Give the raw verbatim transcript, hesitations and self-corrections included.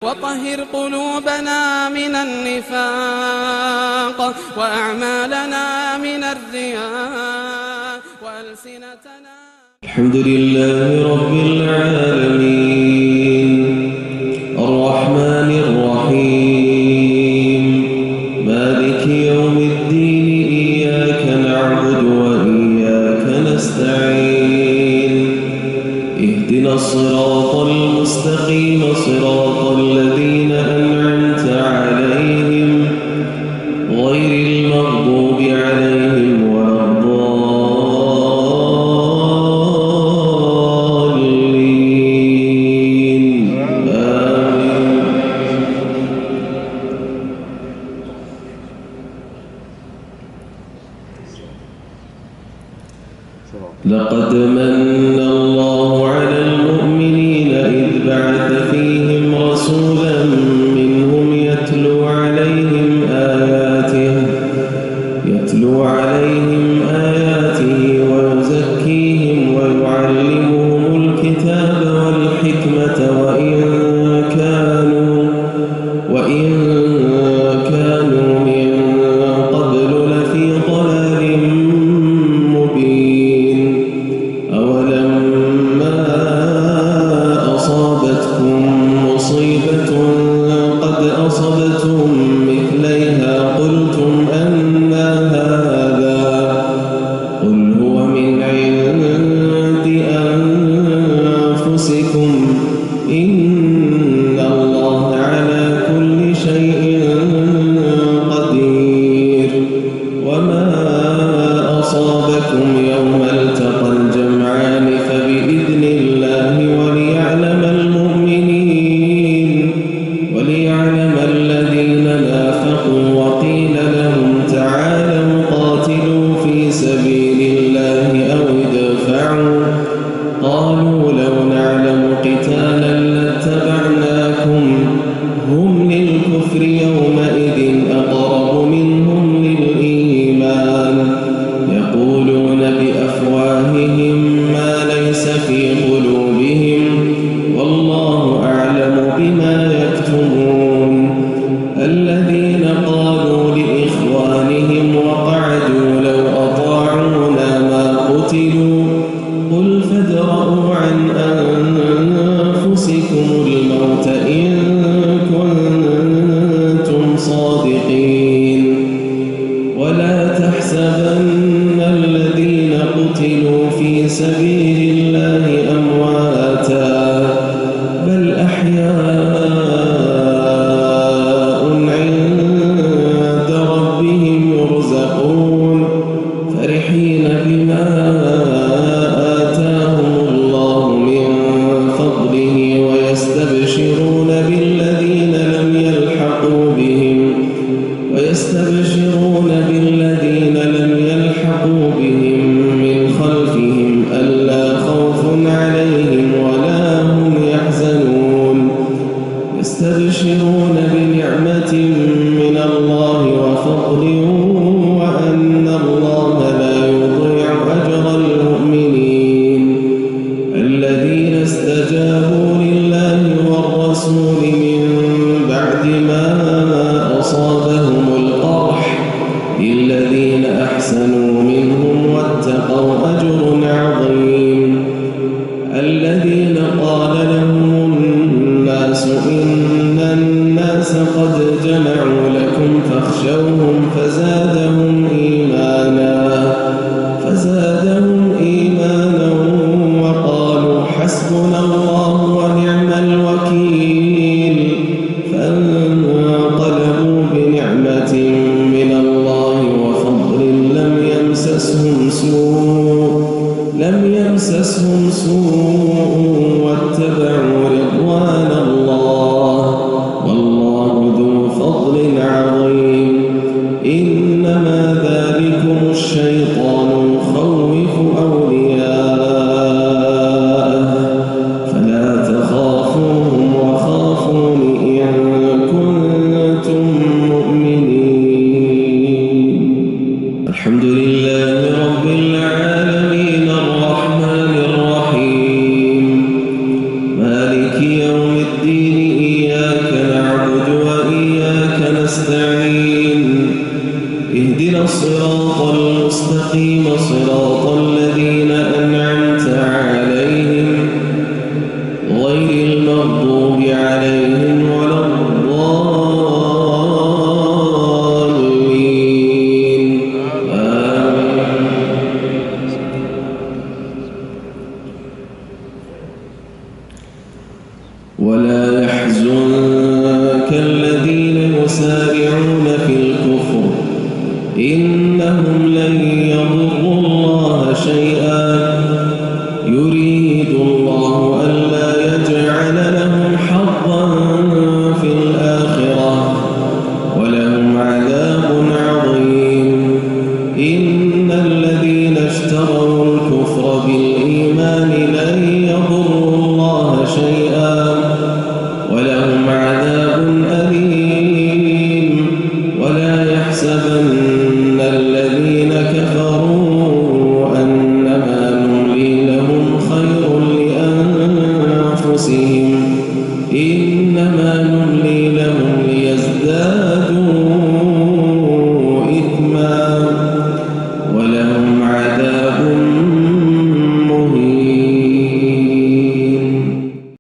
وطهر قلوبنا من النفاق وأعمالنا من الرياء وألسنتنا. الحمد لله رب العالمين الرحمن الرحيم مالك يوم الدين إياك نعبد وإياك نستعين اهدنا الصراط المستقيم صراط الذين أنعمت عليهم غير المغضوب عليهم ولا الضالين آمين. لقد من الله على المؤمنين إذ بعث فيهم رسولا منهم يتلو عليهم آياته يتلو عليهم آياته ويزكيهم ويعلمهم الكتاب والحكمة وإن كانوا وإن كانوا من قبل لفي ضلال مبين. أولما أصابتكم مصيبة قد أصبتم مثليها قلتم أنى هذا قل هو من عند أنفسكم إن الله على كل شيء قدير. وما أصابكم يوم التقى الجمعان فبإذن الله وليعلم المؤمنين وليعلم الذين نافقوا. وقيل لهم تعالوا قاتلوا في سبيل الله أو ادفعوا قالوا لو نعلم قتالا لاتبعناكم هم للكفر يومئذ أقرب منهم للإيمان يقولون بأفواههم ما ليس في قلوبهم والله أعلم بما يكتمون. الذين قالوا لإخوانهم وقعدوا لو أطاعونا ما قتلوا قل فادرءوا عن أنفسكم الموت إن كنتم صادقين. ولا تحسبن الذين قتلوا في سبيل الله أمواتا بل أحياء عند ربهم يرزقون فرحين بما آتاهم الله من فضله ويستبشرون بالذين لم يلحقوا بهم ويستبشرون بالذين لم يلحقوا بهم من خلفهم ألا خوف عليهم ولا هم يحزنون يستبشرون بنعمة من الله وفضل وأن الله لا يضيع أجر المؤمنين. الذين استجابوا لله والرسول من بعد ما أصابهم القرح للذين أحسنوا منهم واتقوا أجر عظيم. الذين قال لهم الناس إن الناس قد جمعوا لكم فاخشوهم فزادهم إيمانا فزادهم إيمانا وقالوا حسبنا الله ونعم الوكيل. فانقلبوا بنعمة من الله وفضل لم يمسسهم سوء لم يمسسهم سوء واتبعوا رضوان الله والله ذو فضل عظيم. إنما ذلكم الشيطان يخوف أولياءه فلا تخافوهم وخافون إن كنتم مؤمنين. الحمد لله رب العالمين الرحمن الرحيم اهدنا الصراط المستقيم صراط الذين أنعمت عليهم غير المغضوب عليهم ولا الضالين آمين. ولا يحزنك الذين يسارعون في الكفر إنهم لن يضروا الله شيئا يريد الله ألا يجعل لهم حظا في الآخرة ولهم عذاب عظيم. إن الذين اشتروا الكفر بالإيمان لن يضروا الله شيئا ولهم عذاب أليم. ولا يحسبن الذين كفروا أنما نملي لهم خير لأنفسهم إنما نملي لهم